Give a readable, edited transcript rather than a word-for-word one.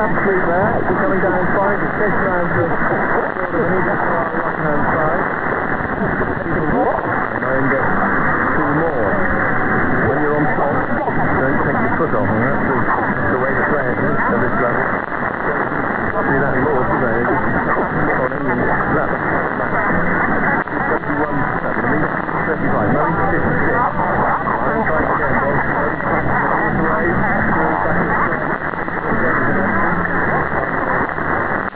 enough sleep there. We're coming down fine to 6 rounds of